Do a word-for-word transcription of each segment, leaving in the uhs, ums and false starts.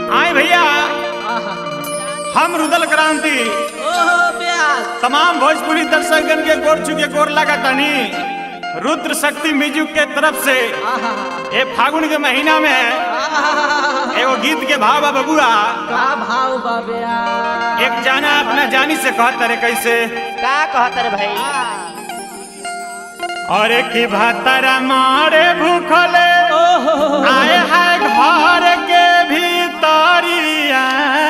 आए भैया हम रुदल क्रांति तमाम भोजपुरी दर्शकगण के गोर चुके गोर लगा तनी रुद्र शक्ति म्यूजिक के तरफ से ये फागुन के महीना में एगो गीत के भाव बा बबुआ का भाव बाबेया एक जाना अपना जानी से कहत रे कैसे का कहत रे भाई और की भातरा मारे भूखले आए है घर के भीतरिया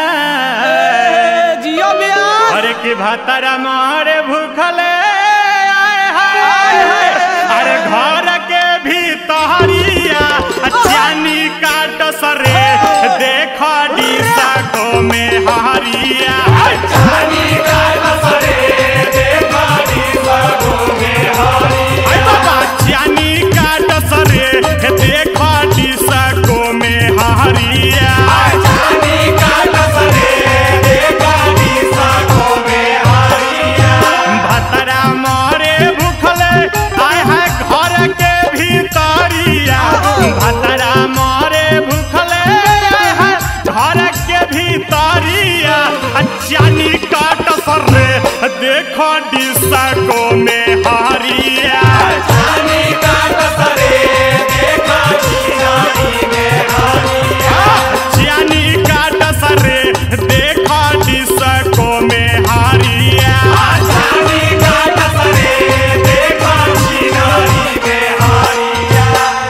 जियो बिया और की भातरा मारे भूखले आए है अरे घर के भीतरिया जानी काट सरे देखो डीसा को में हरिया जानी काट सरे देखो डीसा को में हरिया जानी काट सरे देखो डीसा को में हरिया जानी काट सरे देखो डीसा को में हरिया भतरा मारे भूखले आए है घर के भीतरिया भतरा मारे भूखले आए है घर के भीतरिया जानी काट सरे देखो डीसा को में हरिया जानी काट सरे देखो डीसा में हरिया जानी काट सरे देखो डीसा को में हरिया जानी काट सरे देखो डीसा में हरिया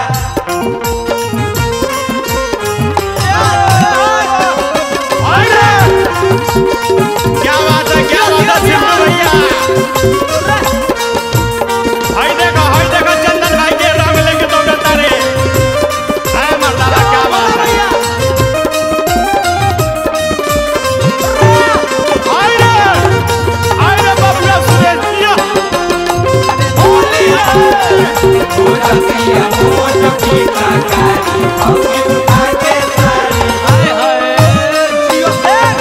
क्या बात है क्या बात है सिद्धू भैया हाय देखो हाय देखो चंदन भाई के रंग लेके दौड़ता रे हाय मर्दाना क्या बात है हाय रे हाय रे बबुआ सुरेश जिया होली है ओ जसिया ओ जकी का कारी भौजी उठा के सारी हाय हाय जियो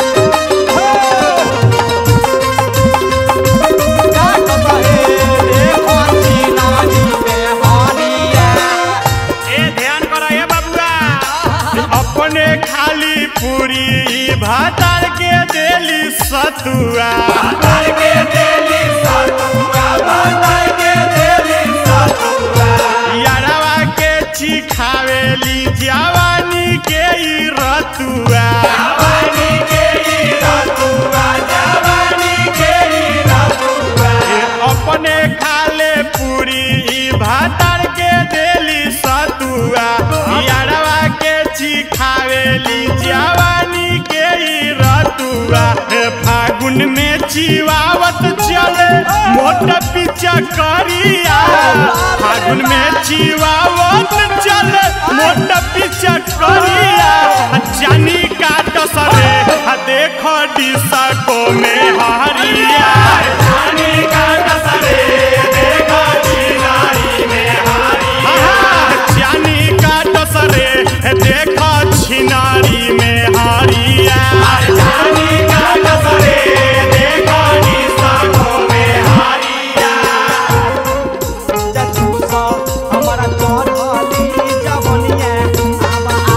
अपने खाली पूरी भातार के देली सतुआ भातार के देली सतुआ भातार के देली सतुआ यारवा के चिखावेली जवानी के ई रतुआ जवानी के ई रतुआ जवानी के ई रतुआ अपने खाले पूरी भातार के देली सतुआ यारवा के चिखावेली जवानी के ई रतुआ फागुन में चिवावत चले मोटा पीछा करिया फागुन में चिवावत चले मोटा पीछा करिया जानी काट सरे देखो डीसा को में हरिया जानी काट सरे देखो चिनारी में हरिया जानी काट सरे देखो छिनारी में हरिया जानी काट सरे देखो डीसा को में हरिया जतू सो हमारा चोर होली जवनिया अब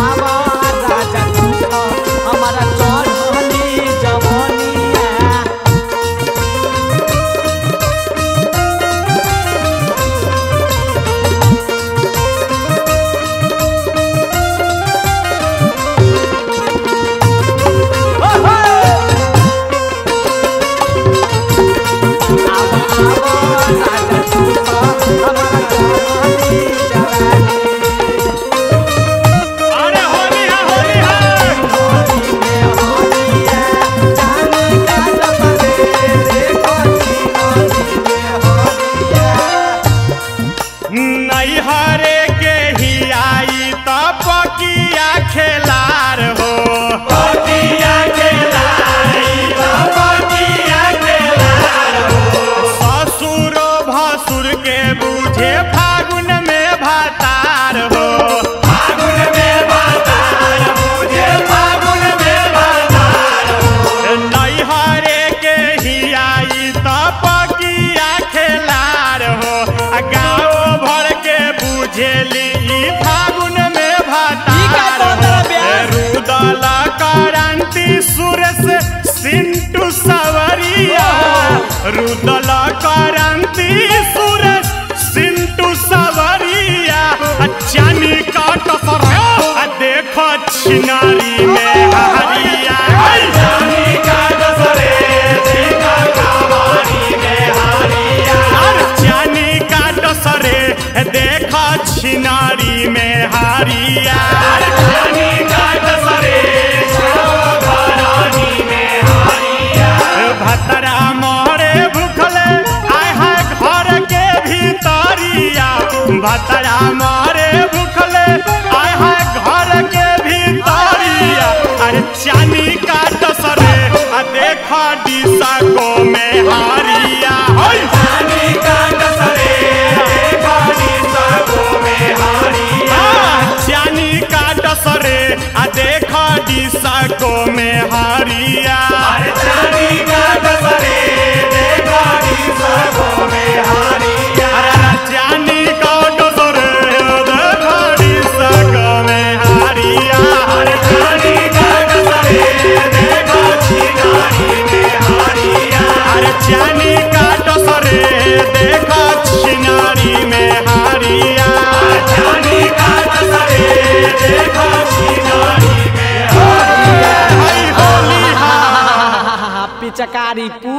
डी सको में हारिया अरे चांदी का डसरे देखा डी सको में हारिया अरे चांदी का डसरे देखा डी सको में हारिया अरे चांदी का डसरे देखा छिनारी में हारिया अरे चांदी का डसरे देखा छिनारी में हारिया चांदी का डसरे देखा छिनारी में हारिया पिचकारी